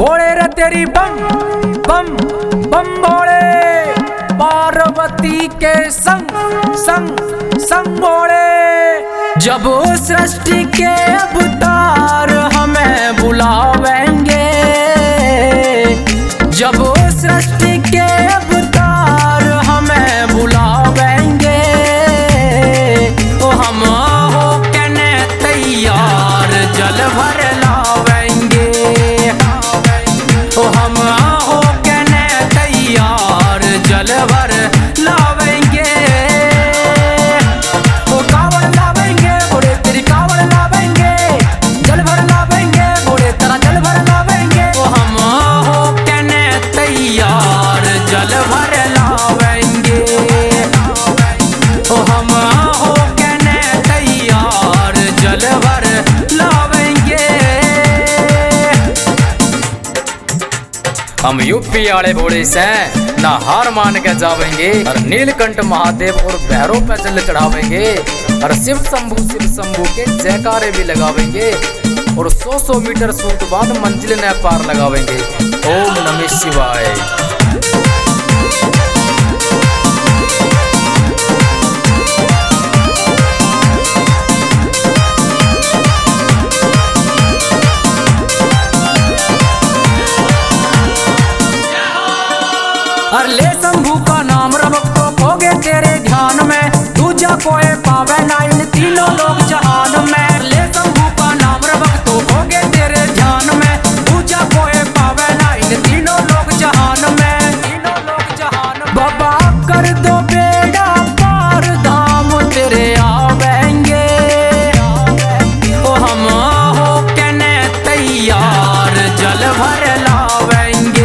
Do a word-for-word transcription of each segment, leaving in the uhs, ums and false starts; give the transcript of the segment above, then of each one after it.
भोले रे तेरी बम बम बम भोले, पार्वती के संग संग संग भोले। जब सृष्टि के अवतार हमें बुलावेंगे, जब सृष्टि के अवतार हमें बुलावेंगे, तो हम हो कहने तैयार जल भर लावेंगे, तो हम हो कहने तैयार जल भर लावेंगे। तो कावड़ लावेंगे बोले तेरी कावड़ लावेंगे, जल भर लावेंगे बोले तेरा जल भर लावेंगे, तो हम हो कहने तैयार जल भर लावेंगे, तो हम हो कहने तैयार जल भर लावेंगे। हम यूपी वाले भोले से ना हार मान के जावेंगे, और नीलकंठ महादेव और भैरव पे जल चढ़ावेंगे, और शिव शंभू शिव शंभू के जयकारे भी लगावेंगे, और सौ सौ मीटर सूट बाद मंजिल ने पार लगावेंगे। ओम नमः शिवाय। और ले शंभू का नाम रब को खोगे तेरे ध्यान में, दूजा कोई पावे ना इन तीनों लोग जहान में। ले शंभू का नाम रब तो खोगे तेरे ध्यान में, दूजा कोई पावे ना इन तीनों लोग जहान में, तीनों लोग जहान में। बाबा कर दो बेड़ा पार धाम तेरे आवेंगे, तो हम हो कहने तैयार जल भर लावेंगे,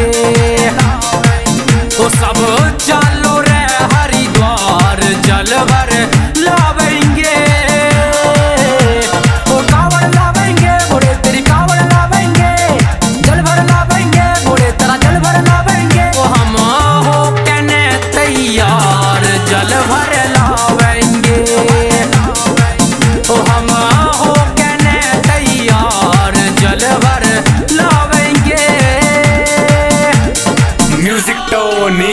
तो सब चालो रे हरिद्वार जल भर लावेंगे। तो कावड़ लावेंगे बोले तेरी कावड़ लावेंगे, जल भर लावेंगे बोले तेरा जल भर लावेंगे, तो हम हो कहने तैयार जल भर लावेंगे, तो हम हो कहने तैयार जल भर लावेंगे। म्यूजिक टोनी।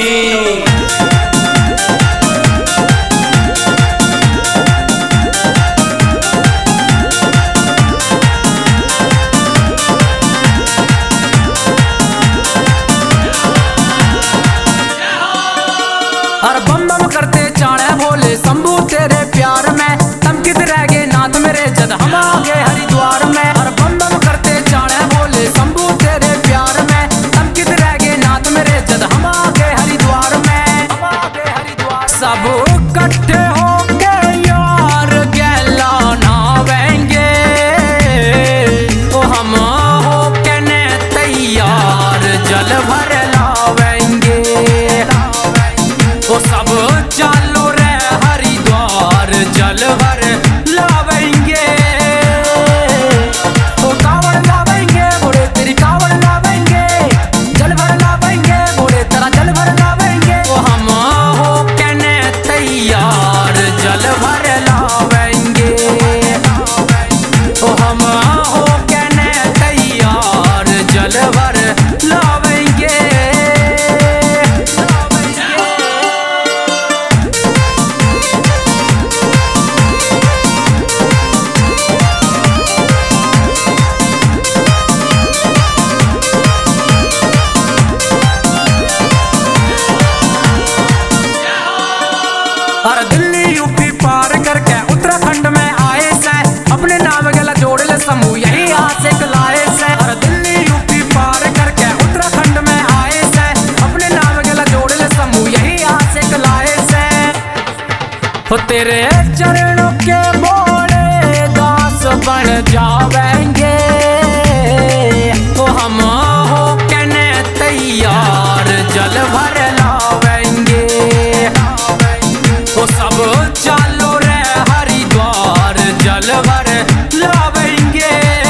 और बम बम करते चाणे भोले शंभू तेरे प्यार में, तम कित रह गए नाथ मेरे जद हम आ गए हरिद्वार में। और बम बम करते चाणे भोले शंभू तेरे प्यार में, तम कित रह गए नाथ मेरे जद हम आ गए हरिद्वार में, हम आ गए हरिद्वार। सब इकट्ठे होके यार गैला नावेंगे, तो हम हो कहने तैयार जल भर लावेंगे, तो सब चालो रे हरिद्वार जल भर लावेंगे। तो कावड़ लावेंगे बोले तेरी कावड़ लावेंगे, जल भर लावेंगे बोले तेरा जल भर लावेंगे, तो हम हो कहने तैयार जल भर लावेंगे, तो हम हो कहने तैयार जल भर लावेंगे। और दिल्ली यूपी पार करके उत्तराखंड में आए से, अपने नाम गला जोड़ ले समूह यही आशिक लाए से। और दिल्ली यूपी पार करके उत्तराखंड में आए से, अपने नाम गला जोड़ ले समूह यही आशिक लाए से। तो तेरे चरणों के बोले दास बन जावेंगे, तो हम हो कहने तैयार जल भर लावेंगे, तो सब चालो रे हरिद्वार जल भर लावेंगे।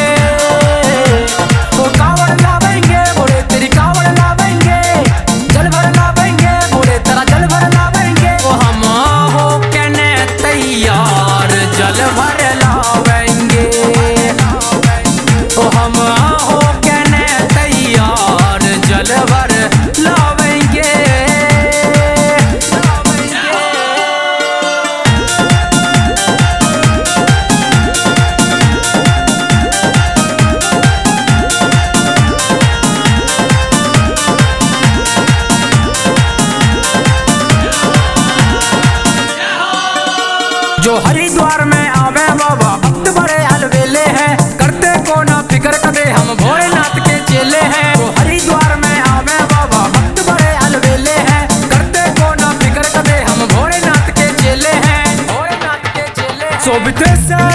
तो कावड़ लावेंगे बोले तेरी कावड़ लावेंगे, जल भर लावेंगे बोले तेरा जल भर लावेंगे, तो हम हो कहने तैयार जल भर लावेंगे, तो हम हो कहने तैयार बैठे से